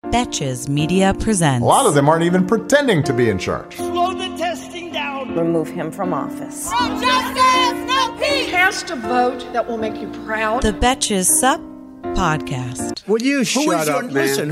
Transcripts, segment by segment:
Betches Media presents. A lot of them aren't even pretending to be in charge. Slow the testing down. Remove him from office. No justice, no peace. Cast a vote that will make you proud. The Betches Sup Podcast. Would you shut up, man? Listen.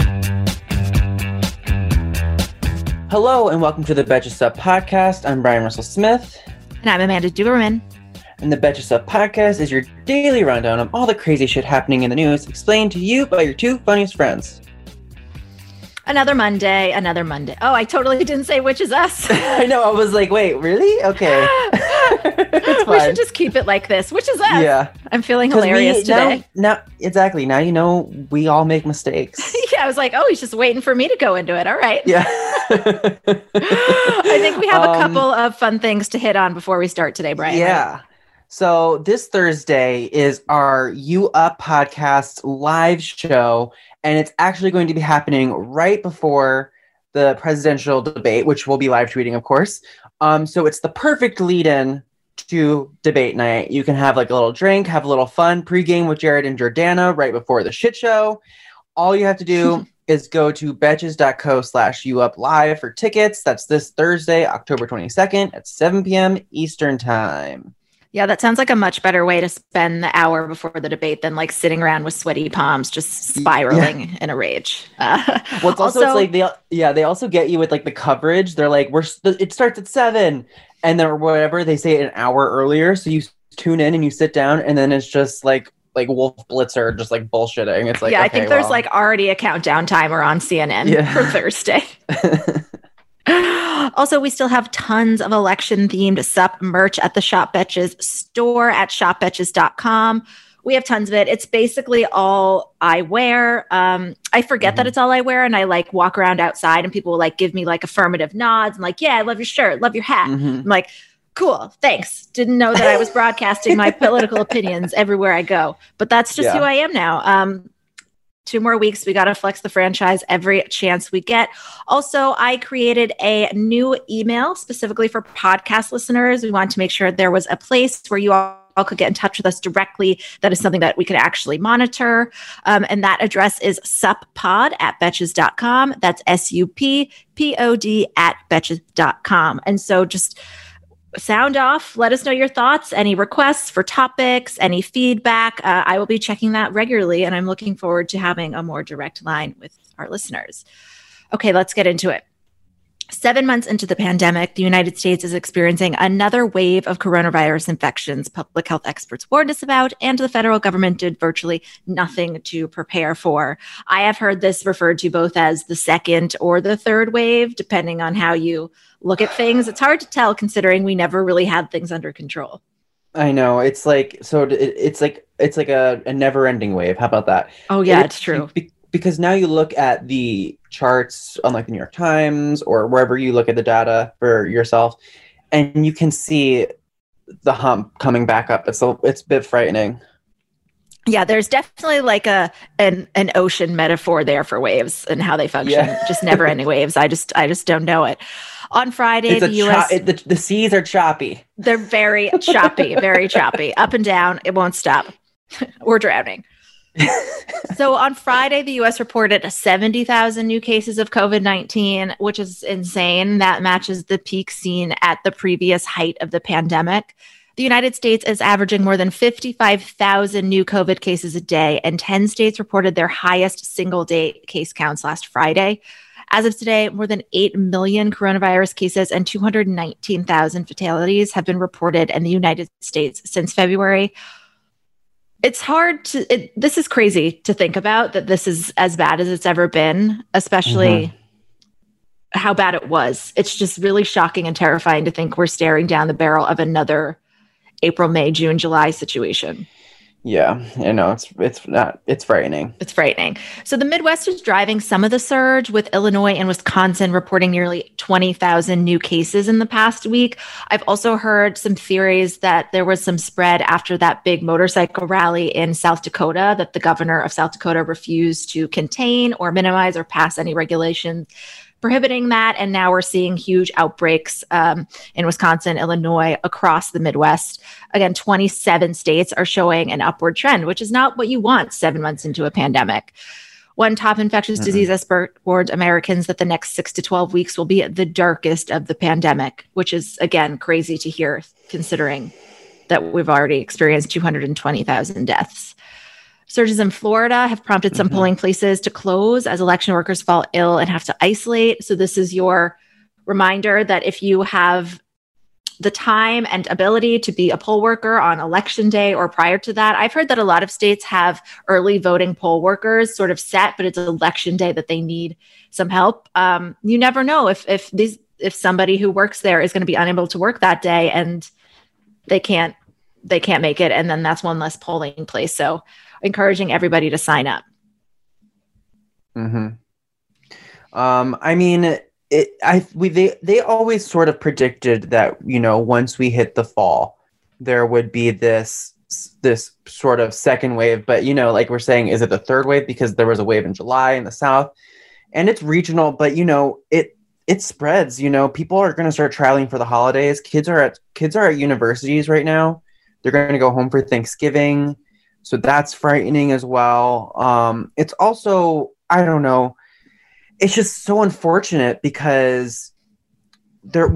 Hello and welcome to the Betches Up Podcast. I'm Brian Russell Smith. And I'm Amanda Duberman. And the Betches Up Podcast is your daily rundown of all the crazy shit happening in the news, explained to you by your two funniest friends. Another Monday. Oh, I totally didn't say which is us. I know, I was like, wait, really? Okay. It's fine. We should just keep it like this. Which is us? Yeah. I'm feeling hilarious today. Now, exactly. Now you know we all make mistakes. Yeah, I was like, oh, he's just waiting for me to go into it. All right. Yeah. I think we have a couple of fun things to hit on before we start today, Brian. Yeah. Right? So this Thursday is our You Up podcast live show, and it's actually going to be happening right before the presidential debate, which we'll be live tweeting, of course. So it's the perfect lead-in to debate night. You can have like a little drink, have a little fun pregame with Jared and Jordana right before the shit show. All you have to do is go to betches.co/youuplive for tickets. That's this Thursday, October 22nd at 7 p.m. Eastern Time. Yeah, that sounds like a much better way to spend the hour before the debate than like sitting around with sweaty palms, just spiraling in a rage. Well, it's also it's like they also get you with like the coverage. They're like, it starts at 7, and then or whatever they say an hour earlier. So you tune in and you sit down, and then it's just like Wolf Blitzer, just like bullshitting. It's like, yeah, I think there's like already a countdown timer on CNN for Thursday. Also, we still have tons of election-themed SUP merch at the Shop Betches store at shopbetches.com. We have tons of it. It's basically all I wear. I forget that it's all I wear, and I like walk around outside, and people will like give me like affirmative nods. I'm like, yeah, I love your shirt, love your hat. I'm like, cool, thanks. Didn't know that I was broadcasting my political opinions everywhere I go, but that's just who I am now. 2 more weeks. We got to flex the franchise every chance we get. Also, I created a new email specifically for podcast listeners. We wanted to make sure there was a place where you all could get in touch with us directly. That is something that we could actually monitor. And that address is suppod@betches.com. That's SUPPOD@betches.com. And so just sound off. Let us know your thoughts, any requests for topics, any feedback. I will be checking that regularly, and I'm looking forward to having a more direct line with our listeners. Okay, let's get into it. 7 months into the pandemic, the United States is experiencing another wave of coronavirus infections public health experts warned us about, and the federal government did virtually nothing to prepare for. I have heard this referred to both as the second or the third wave, depending on how you look at things. It's hard to tell considering we never really had things under control. I know. It's like it's like a never-ending wave. How about that? Oh yeah, it's true. Because now you look at the charts on like the New York Times or wherever you look at the data for yourself, and you can see the hump coming back up. It's a bit frightening. Yeah, there's definitely like an ocean metaphor there for waves and how they function. Yeah. Just never-ending waves. I just don't know it. On Friday, the U.S. The seas are choppy. They're very choppy, very choppy. Up and down. It won't stop. We're drowning. So on Friday, the U.S. reported 70,000 new cases of COVID-19, which is insane. That matches the peak seen at the previous height of the pandemic. The United States is averaging more than 55,000 new COVID cases a day, and 10 states reported their highest single-day case counts last Friday. As of today, more than 8 million coronavirus cases and 219,000 fatalities have been reported in the United States since February. It's hard to, this is crazy to think about that this is as bad as it's ever been, especially how bad it was. It's just really shocking and terrifying to think we're staring down the barrel of another April, May, June, July situation. Yeah, I know. It's frightening. It's frightening. So the Midwest is driving some of the surge, with Illinois and Wisconsin reporting nearly 20,000 new cases in the past week. I've also heard some theories that there was some spread after that big motorcycle rally in South Dakota that the governor of South Dakota refused to contain or minimize or pass any regulations prohibiting that. And now we're seeing huge outbreaks in Wisconsin, Illinois, across the Midwest. Again, 27 states are showing an upward trend, which is not what you want 7 months into a pandemic. One top infectious disease expert warned Americans that the next 6 to 12 weeks will be the darkest of the pandemic, which is, again, crazy to hear considering that we've already experienced 220,000 deaths. Surges in Florida have prompted some polling places to close as election workers fall ill and have to isolate. So this is your reminder that if you have the time and ability to be a poll worker on election day or prior to that. I've heard that a lot of states have early voting poll workers sort of set, but it's election day that they need some help. You never know if somebody who works there is going to be unable to work that day and they can't make it. And then that's one less polling place. So encouraging everybody to sign up. I mean, they always sort of predicted that, you know, once we hit the fall, there would be this sort of second wave. But, you know, like we're saying, is it the third wave? Because there was a wave in July in the South and it's regional, but, you know, it spreads. You know, people are going to start traveling for the holidays. Kids are at universities right now. They're going to go home for Thanksgiving. So that's frightening as well. It's also, I don't know. It's just so unfortunate because this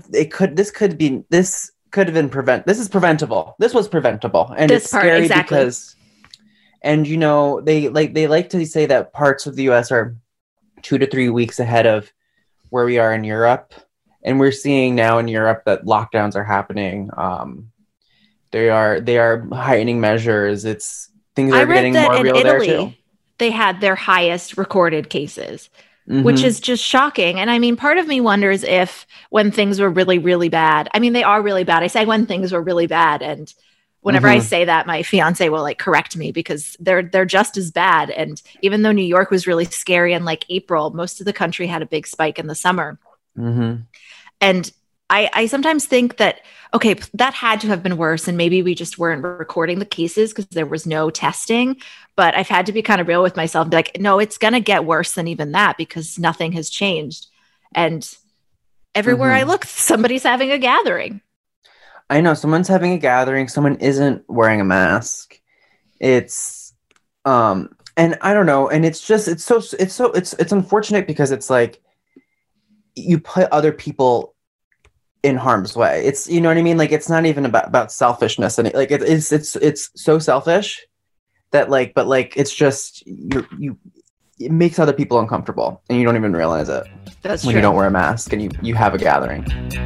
is preventable. This was preventable. And it's scary exactly. Because, and you know, they like to say that parts of the US are 2 to 3 weeks ahead of where we are in Europe. And we're seeing now in Europe that lockdowns are happening. They are heightening measures. Things are getting more real there too. They had their highest recorded cases. Which is just shocking. And I mean, part of me wonders if when things were really, really bad, I mean, they are really bad. I say when things were really bad. And whenever I say that, my fiance will like correct me because they're just as bad. And even though New York was really scary in like April, most of the country had a big spike in the summer. And I sometimes think that, okay, that had to have been worse. And maybe we just weren't recording the cases because there was no testing. But I've had to be kind of real with myself and be like, no, it's going to get worse than even that because nothing has changed. And everywhere I look, somebody's having a gathering. I know someone's having a gathering. Someone isn't wearing a mask. It's, and I don't know. And it's unfortunate because it's like you put other people in harm's way. It's, you know what I mean? Like, it's not even about selfishness. And it's so selfish that like, but like, it's just, it makes other people uncomfortable and you don't even realize it. That's when true. You don't wear a mask and you have a gathering.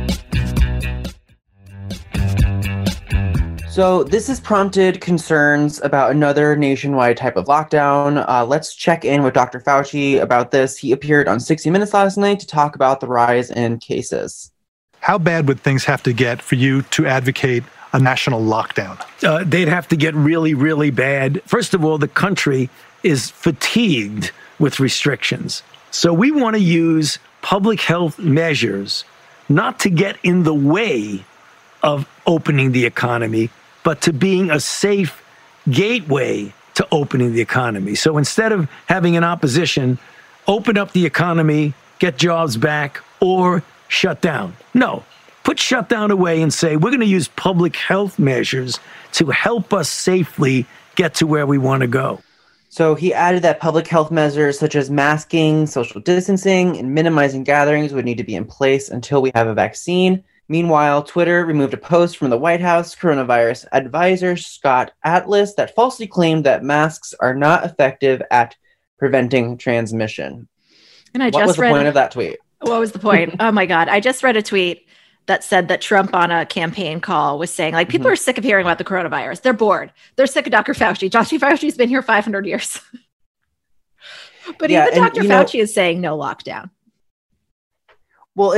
So this has prompted concerns about another nationwide type of lockdown. Let's check in with Dr. Fauci about this. He appeared on 60 Minutes last night to talk about the rise in cases. How bad would things have to get for you to advocate a national lockdown? They'd have to get really, really bad. First of all, the country is fatigued with restrictions. So we want to use public health measures not to get in the way of opening the economy, but to being a safe gateway to opening the economy. So instead of having an opposition, open up the economy, get jobs back, or shut down. No, put shutdown away and say, we're going to use public health measures to help us safely get to where we want to go. So he added that public health measures such as masking, social distancing, and minimizing gatherings would need to be in place until we have a vaccine. Meanwhile, Twitter removed a post from the White House coronavirus advisor, Scott Atlas, that falsely claimed that masks are not effective at preventing transmission. And what was the point of that tweet? What was the point? Oh my God. I just read a tweet that said that Trump on a campaign call was saying, like, people are sick of hearing about the coronavirus. They're bored. They're sick of Dr. Fauci. Dr. Fauci's been here 500 years. But even Dr. Fauci is saying no lockdown. Well,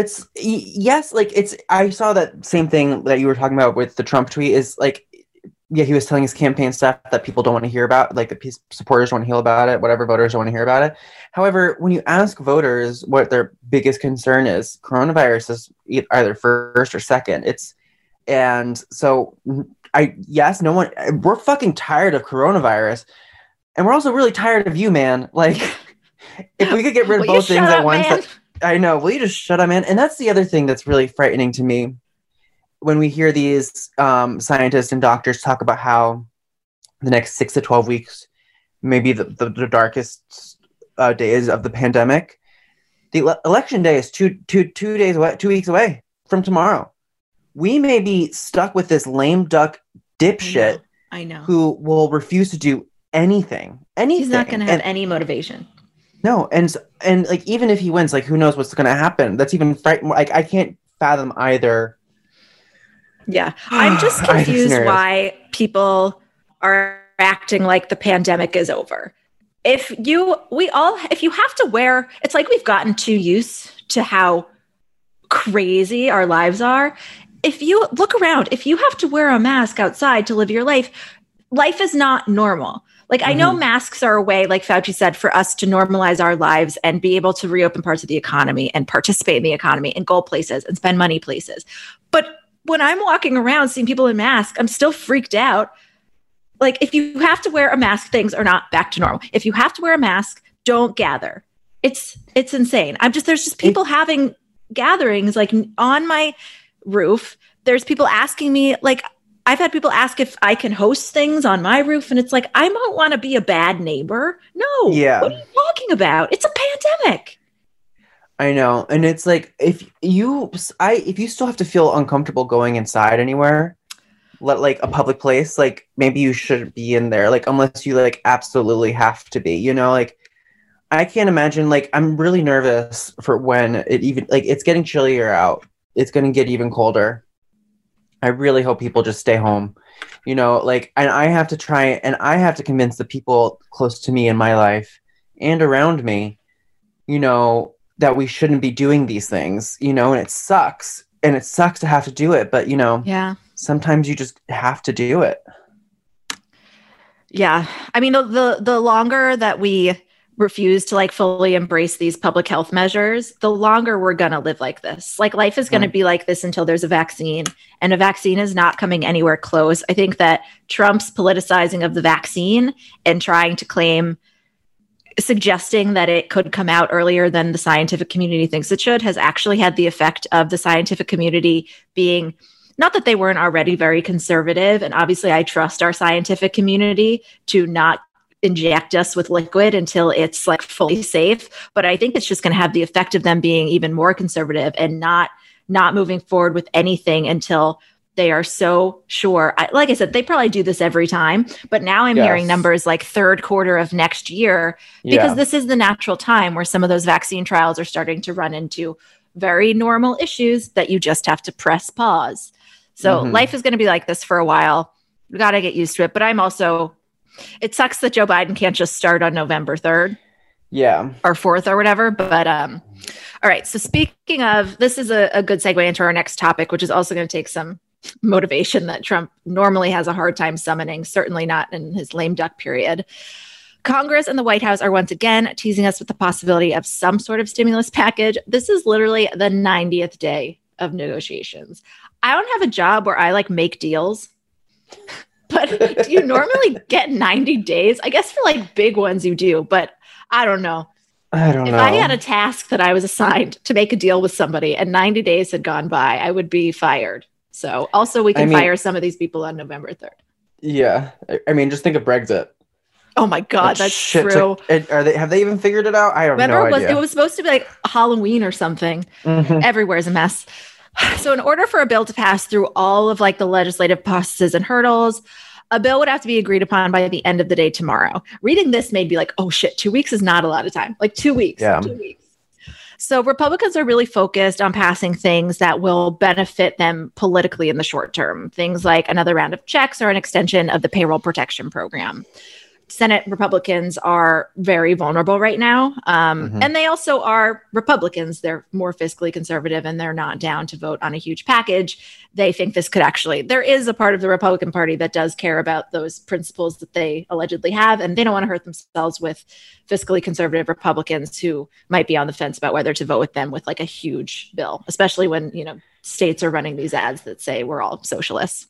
I saw that same thing that you were talking about with the Trump tweet is like, yeah, he was telling his campaign stuff that people don't want to hear about, like the supporters don't want to hear about it, whatever, voters don't want to hear about it. However, when you ask voters what their biggest concern is, coronavirus is either first or second. We're fucking tired of coronavirus. And we're also really tired of you, man. Like, if we could get rid of both things at once, I know, will you just shut up, man? And that's the other thing that's really frightening to me. When we hear these scientists and doctors talk about how the next 6 to 12 weeks may be the darkest days of the pandemic. The election day is two days away, 2 weeks away from tomorrow. We may be stuck with this lame duck dipshit. I know. Who will refuse to do anything. He's not going to have any motivation. No, and like even if he wins, like who knows what's going to happen? That's even frightening. Like I can't fathom either. Yeah, I'm just confused why people are acting like the pandemic is over. If you have to wear, it's like we've gotten too used to how crazy our lives are. If you look around, if you have to wear a mask outside to live your life, life is not normal. Like I know masks are a way, like Fauci said, for us to normalize our lives and be able to reopen parts of the economy and participate in the economy and go places and spend money places. But when I'm walking around seeing people in masks, I'm still freaked out. Like if you have to wear a mask, things are not back to normal. If you have to wear a mask, don't gather. It's insane. There's just people having gatherings like on my roof. There's people asking me, like, I've had people ask if I can host things on my roof, and it's like, I don't want to be a bad neighbor. No. Yeah. What are you talking about? It's a pandemic. I know. And it's like, if you still have to feel uncomfortable going inside anywhere, like a public place, like maybe you shouldn't be in there, like unless you like absolutely have to be, like I can't imagine, like I'm really nervous for when it even, like it's getting chillier out. It's going to get even colder. I really hope people just stay home, like, and I have to convince the people close to me in my life and around me, that we shouldn't be doing these things, and it sucks to have to do it, but yeah, sometimes you just have to do it. Yeah. I mean, the longer that we refuse to like fully embrace these public health measures, the longer we're going to live like this. Like life is going to be like this until there's a vaccine, and a vaccine is not coming anywhere close. I think that Trump's politicizing of the vaccine and trying to suggesting that it could come out earlier than the scientific community thinks it should has actually had the effect of the scientific community being, not that they weren't already very conservative. And obviously I trust our scientific community to not inject us with liquid until it's like fully safe. But I think it's just going to have the effect of them being even more conservative and not moving forward with anything until they are so sure. Like I said, they probably do this every time, but now I'm hearing numbers like third quarter of next year, because this is the natural time where some of those vaccine trials are starting to run into very normal issues that you just have to press pause. So life is going to be like this for a while. We got to get used to it. But it sucks that Joe Biden can't just start on November 3rd. Yeah. Or 4th or whatever. But all right. So speaking of, this is a good segue into our next topic, which is also going to take some motivation that Trump normally has a hard time summoning, certainly not in his lame duck period. Congress and the White House are once again teasing us with the possibility of some sort of stimulus package. This is literally the 90th day of negotiations. I don't have a job where I like make deals, but do you normally get 90 days? I guess for like big ones you do, but I don't know. If I had a task that I was assigned to make a deal with somebody and 90 days had gone by, I would be fired. So also we can fire some of these people on November 3rd. Yeah. I mean, just think of Brexit. Oh my God, that's true. Have they even figured it out? I don't know. It was supposed to be like Halloween or something. Everywhere's a mess. So in order for a bill to pass through all of like the legislative processes and hurdles, a bill would have to be agreed upon by the end of the day tomorrow. Reading this made me like, oh shit, 2 weeks is not a lot of time. Like 2 weeks. Yeah. 2 weeks. So Republicans are really focused on passing things that will benefit them politically in the short term. Things like another round of checks or an extension of the payroll protection program. Senate Republicans are very vulnerable right now. And they also are Republicans. They're more fiscally conservative and they're not down to vote on a huge package. They think this could there is a part of the Republican Party that does care about those principles that they allegedly have. And they don't want to hurt themselves with fiscally conservative Republicans who might be on the fence about whether to vote with them with like a huge bill, especially when, states are running these ads that say we're all socialists.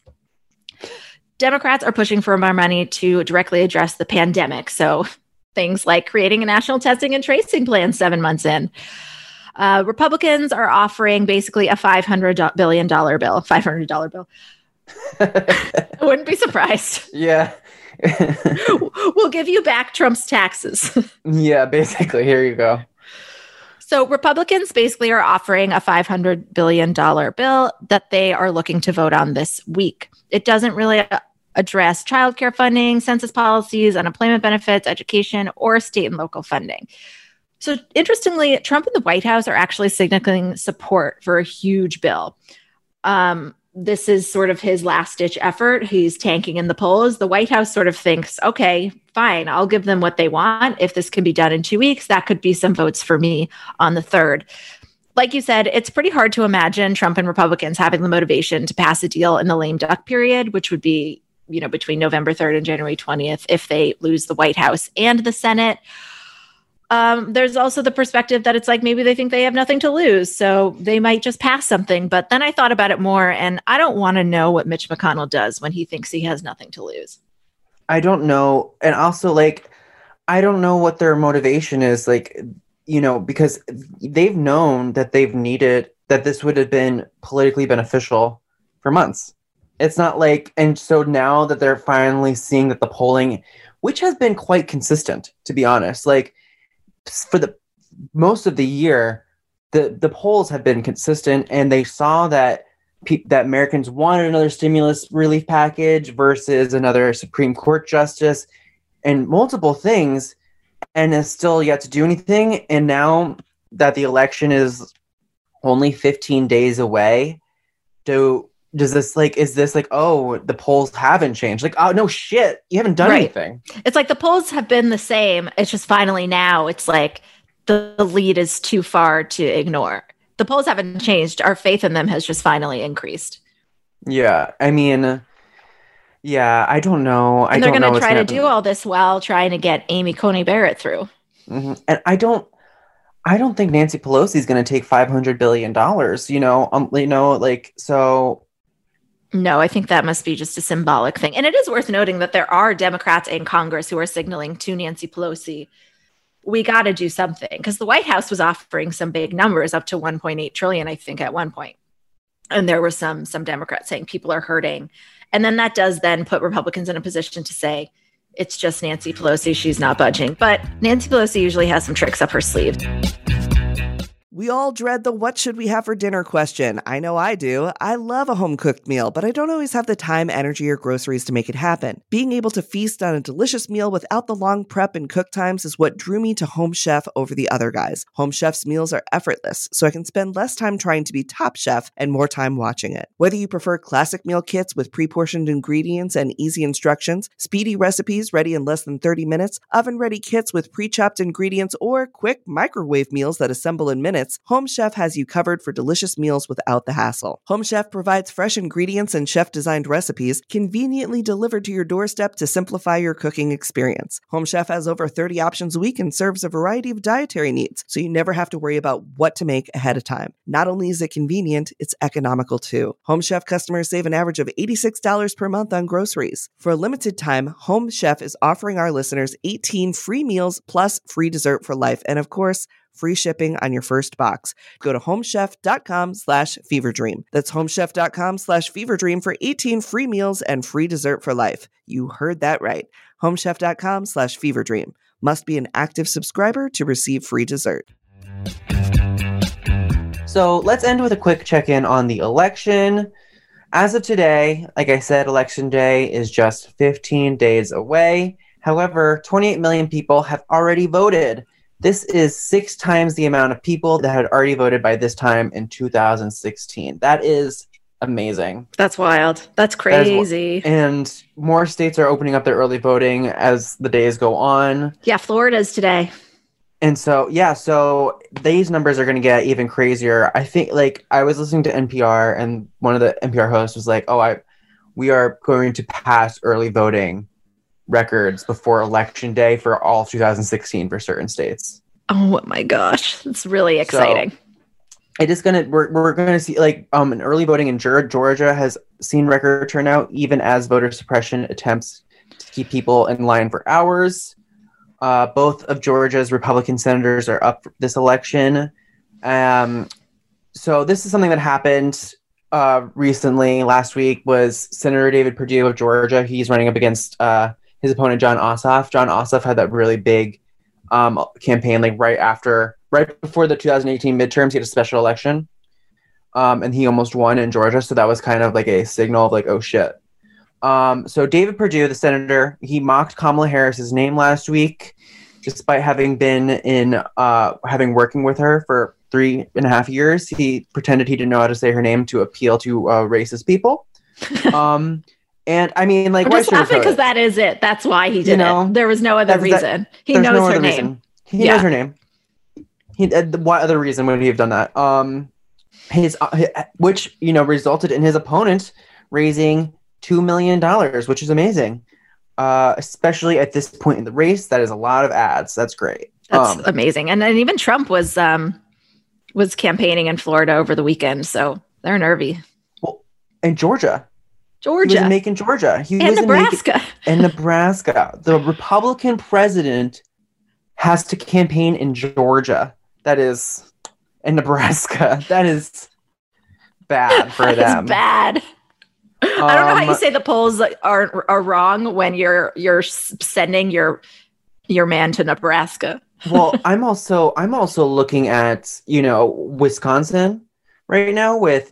Democrats are pushing for more money to directly address the pandemic. So things like creating a national testing and tracing plan 7 months in. Republicans are offering basically a $500 billion bill, $500 bill. I wouldn't be surprised. Yeah. We'll give you back Trump's taxes. Yeah, basically. Here you go. So Republicans basically are offering a $500 billion bill that they are looking to vote on this week. It doesn't really address childcare funding, census policies, unemployment benefits, education, or state and local funding. So interestingly, Trump and the White House are actually signaling support for a huge bill. This is sort of his last-ditch effort. He's tanking in the polls. The White House sort of thinks, okay, fine, I'll give them what they want. If this can be done in 2 weeks, that could be some votes for me on the 3rd. Like you said, it's pretty hard to imagine Trump and Republicans having the motivation to pass a deal in the lame duck period, which would be, between November 3rd and January 20th if they lose the White House and the Senate. There's also the perspective that it's like maybe they think they have nothing to lose, so they might just pass something. But then I thought about it more, and I don't want to know what Mitch McConnell does when he thinks he has nothing to lose. I don't know. And also, I don't know what their motivation is, because they've known that they've needed, that this would have been politically beneficial for months. It's not and so now that they're finally seeing that the polling, which has been quite consistent, to be honest, for the most of the year, the polls have been consistent, and they saw that that Americans wanted another stimulus relief package versus another Supreme Court justice and multiple things, and is still yet to do anything. And now that the election is only 15 days away, is this the polls haven't changed? Oh, no shit, you haven't done anything. It's like the polls have been the same. It's just finally now it's like the lead is too far to ignore. The polls haven't changed. Our faith in them has just finally increased. Yeah. I mean, yeah, I don't know. And they're going to try to do all this while trying to get Amy Coney Barrett through. Mm-hmm. And I don't think Nancy Pelosi is going to take $500 billion, so. No, I think that must be just a symbolic thing. And it is worth noting that there are Democrats in Congress who are signaling to Nancy Pelosi, we got to do something. Because the White House was offering some big numbers, up to $1.8 trillion, I think, at one point. And there were some Democrats saying people are hurting. And then that does then put Republicans in a position to say, it's just Nancy Pelosi, she's not budging. But Nancy Pelosi usually has some tricks up her sleeve. We all dread the what should we have for dinner question. I know I do. I love a home-cooked meal, but I don't always have the time, energy, or groceries to make it happen. Being able to feast on a delicious meal without the long prep and cook times is what drew me to Home Chef over the other guys. Home Chef's meals are effortless, so I can spend less time trying to be Top Chef and more time watching it. Whether you prefer classic meal kits with pre-portioned ingredients and easy instructions, speedy recipes ready in less than 30 minutes, oven-ready kits with pre-chopped ingredients, or quick microwave meals that assemble in minutes, Home Chef has you covered for delicious meals without the hassle. Home Chef provides fresh ingredients and chef-designed recipes conveniently delivered to your doorstep to simplify your cooking experience. Home Chef has over 30 options a week and serves a variety of dietary needs, so you never have to worry about what to make ahead of time. Not only is it convenient, it's economical too. Home Chef customers save an average of $86 per month on groceries. For a limited time, Home Chef is offering our listeners 18 free meals plus free dessert for life, and of course, free shipping on your first box. Go to homechef.com/feverdream. That's homechef.com/feverdream for 18 free meals and free dessert for life. You heard that right. Homechef.com/feverdream. Must be an active subscriber to receive free dessert. So let's end with a quick check-in on the election. As of today, like I said, Election Day is just 15 days away. However, 28 million people have already voted. This is 6 times the amount of people that had already voted by this time in 2016. That is amazing. That's wild. That's crazy. And more states are opening up their early voting as the days go on. Yeah, Florida's today. And so, so these numbers are going to get even crazier. I think, I was listening to NPR, and one of the NPR hosts was like, we are going to pass early voting records before Election Day for all of 2016 for certain states. Oh my gosh, that's really exciting. So it is we're gonna see an early voting in Georgia has seen record turnout, even as voter suppression attempts to keep people in line for hours. Both of Georgia's Republican senators are up for this election. So this is something that happened recently. Last week was Senator David Perdue of Georgia. He's running up against his opponent, John Ossoff. John Ossoff had that really big campaign, like right before the 2018 midterms. He had a special election, and he almost won in Georgia. So that was kind of like a signal of like, oh shit. So David Perdue, the senator, he mocked Kamala Harris's name last week, despite having been working with her for 3.5 years. He pretended he didn't know how to say her name to appeal to racist people. And I mean, like, I'm just laughing because that is it. That's why he did it. There was no other reason. He knows her name. He knows her name. What other reason would he have done that? Which resulted in his opponent raising $2 million, which is amazing. Especially at this point in the race, that is a lot of ads. That's great. That's amazing. And then even Trump was campaigning in Florida over the weekend, so they're nervy. Well, in Georgia. He was in Macon, Georgia. And Nebraska. In Nebraska. The Republican president has to campaign in Georgia. That is in Nebraska. That is bad for them. It's bad. I don't know how you say the polls are wrong when you're sending your man to Nebraska. Well, I'm also looking at, Wisconsin right now with,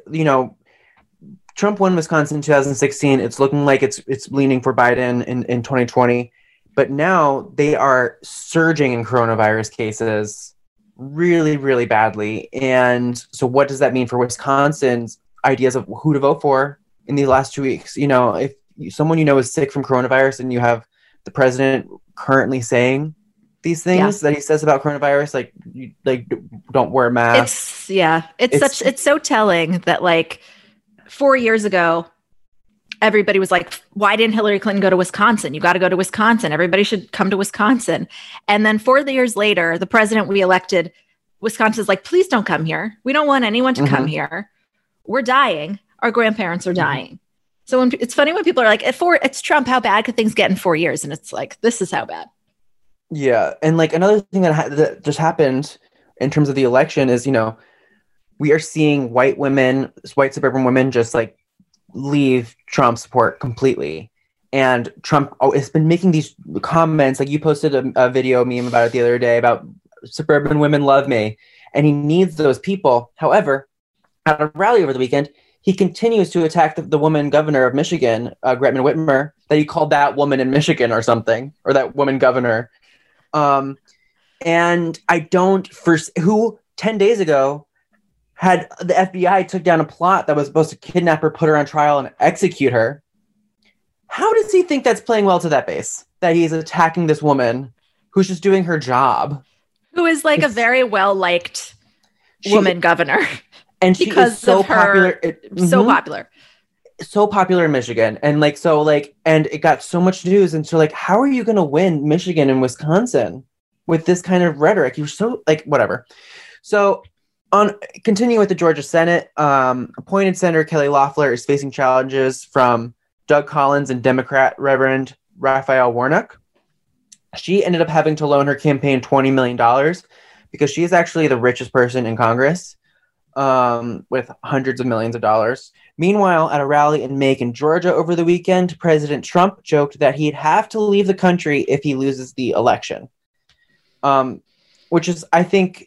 Trump won Wisconsin in 2016. It's looking like it's leaning for Biden in 2020. But now they are surging in coronavirus cases really, really badly. And so what does that mean for Wisconsin's ideas of who to vote for in these last 2 weeks? If someone is sick from coronavirus and you have the president currently saying these things that he says about coronavirus, like don't wear a mask. It's so telling that like 4 years ago, everybody was like, why didn't Hillary Clinton go to Wisconsin? You got to go to Wisconsin. Everybody should come to Wisconsin. And then 4 years later, the president we elected, Wisconsin's like, please don't come here. We don't want anyone to come here. We're dying. Our grandparents are dying. So it's funny when people are like, it's Trump, how bad could things get in 4 years? And it's like, this is how bad. Yeah. And like another thing that just happened in terms of the election is, we are seeing white suburban women just like leave Trump support completely. And Trump has been making these comments, like you posted a video meme about it the other day about suburban women love me. And he needs those people. However, at a rally over the weekend, he continues to attack the woman governor of Michigan, Gretchen Whitmer, that he called that woman in Michigan or something, or that woman governor. And who 10 days ago had the FBI took down a plot that was supposed to kidnap her, put her on trial, and execute her. How does he think that's playing well to that base? That he's attacking this woman who's just doing her job. Who is like a very well-liked woman governor. And she is so popular. So popular. So popular in Michigan. And and it got so much news. And so how are you going to win Michigan and Wisconsin with this kind of rhetoric? You're so whatever. So continuing with the Georgia Senate, appointed Senator Kelly Loeffler is facing challenges from Doug Collins and Democrat Reverend Raphael Warnock. She ended up having to loan her campaign $20 million because she is actually the richest person in Congress, with hundreds of millions of dollars. Meanwhile, at a rally in Macon, Georgia over the weekend, President Trump joked that he'd have to leave the country if he loses the election. Which is, I think,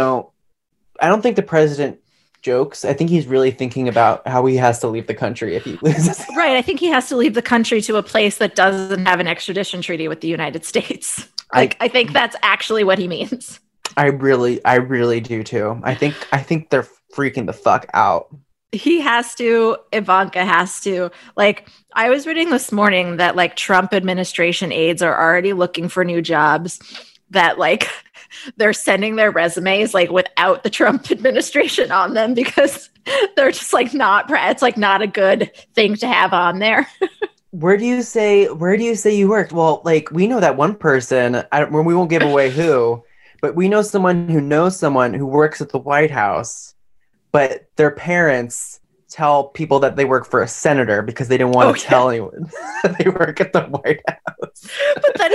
I don't think the president jokes. I think he's really thinking about how he has to leave the country if he loses. Right. I think he has to leave the country to a place that doesn't have an extradition treaty with the United States. I think that's actually what he means. I really do too. I think they're freaking the fuck out. He has to, Ivanka has to. I was reading this morning that Trump administration aides are already looking for new jobs, that they're sending their resumes without the Trump administration on them because they're just not, it's not a good thing to have on there. Where do you say you worked? Well, we know that one person, we won't give away who, but we know someone who knows someone who works at the White House, but their parents tell people that they work for a senator because they didn't want to tell anyone that they work at the White House. But then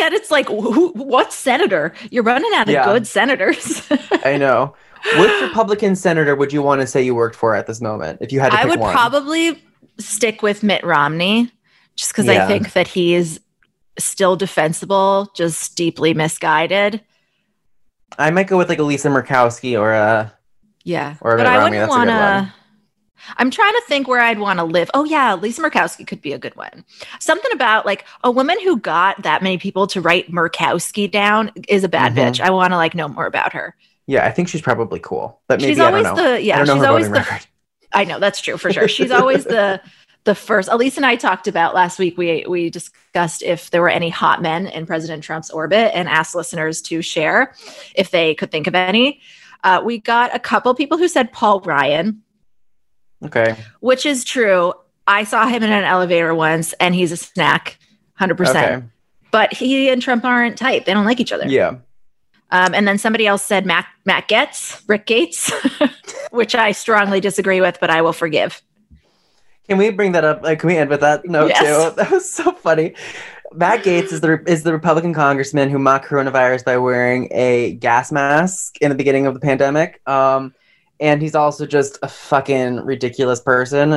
what senator? You're running out of good senators. I know. Which Republican senator would you want to say you worked for at this moment if you had to pick one? I would probably stick with Mitt Romney just because I think that he is still defensible, just deeply misguided. I might go with like a Lisa Murkowski or a but I Romney. wouldn't That's want a good one. to. I'm trying to think where I'd want to live. Oh yeah, Lisa Murkowski could be a good one. Something about like a woman who got that many people to write Murkowski down is a bad bitch. I want to like know more about her. Yeah, I think she's probably cool, but maybe She's always I don't know. she's always the. Record. I know that's true for sure. She's always the first. Elise and I talked about last week. We discussed if there were any hot men in President Trump's orbit and asked listeners to share if they could think of any. We got a couple people who said Paul Ryan. Okay. Which is true. I saw him in an elevator once and he's a snack, 100%. Okay. But he and Trump aren't tight. They don't like each other. Yeah. And then somebody else said Rick Gates, which I strongly disagree with, but I will forgive. Can we bring that up? Like, can we end with that note too? That was so funny. Matt Gaetz is the Republican congressman who mocked coronavirus by wearing a gas mask in the beginning of the pandemic. And he's also just a fucking ridiculous person.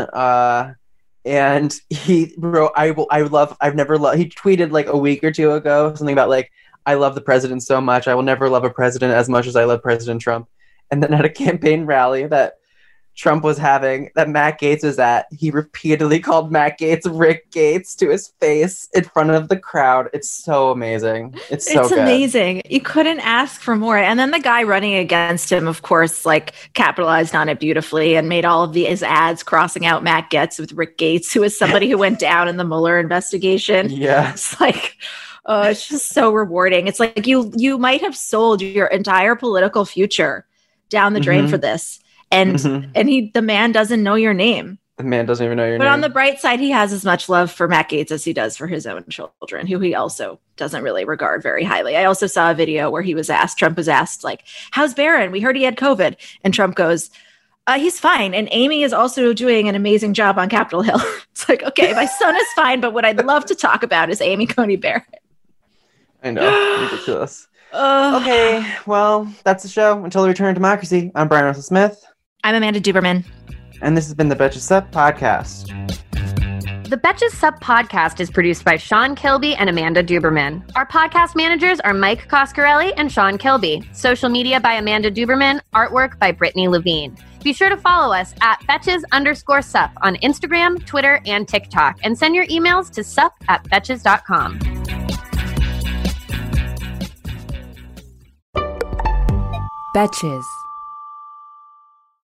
And he wrote, he tweeted like a week or two ago, something about like, I love the president so much. I will never love a president as much as I love President Trump. And then at a campaign rally that Trump was having, that Matt Gaetz was at, he repeatedly called Matt Gaetz Rick Gates to his face in front of the crowd. It's so amazing. It's good. Amazing. You couldn't ask for more. And then the guy running against him, of course, like capitalized on it beautifully and made all of his ads crossing out Matt Gaetz with Rick Gates, who is somebody who went down in the Mueller investigation. Yeah. It's like, it's just so rewarding. It's like you might have sold your entire political future down the drain for this. And the man doesn't know your name. The man doesn't even know your name. But on the bright side, he has as much love for Matt Gaetz as he does for his own children, who he also doesn't really regard very highly. I also saw a video where Trump was asked, like, how's Barron? We heard he had COVID. And Trump goes, he's fine. And Amy is also doing an amazing job on Capitol Hill. It's like, okay, my son is fine, but what I'd love to talk about is Amy Coney Barrett. I know. Ridiculous. Okay, well, that's the show. Until we return to democracy, I'm Brian Russell Smith. I'm Amanda Duberman. And this has been the Betches Sup Podcast. The Betches Sup Podcast is produced by Sean Kilby and Amanda Duberman. Our podcast managers are Mike Coscarelli and Sean Kilby. Social media by Amanda Duberman. Artwork by Brittany Levine. Be sure to follow us at Betches_Sup on Instagram, Twitter, and TikTok. And send your emails to sup@betches.com. Betches.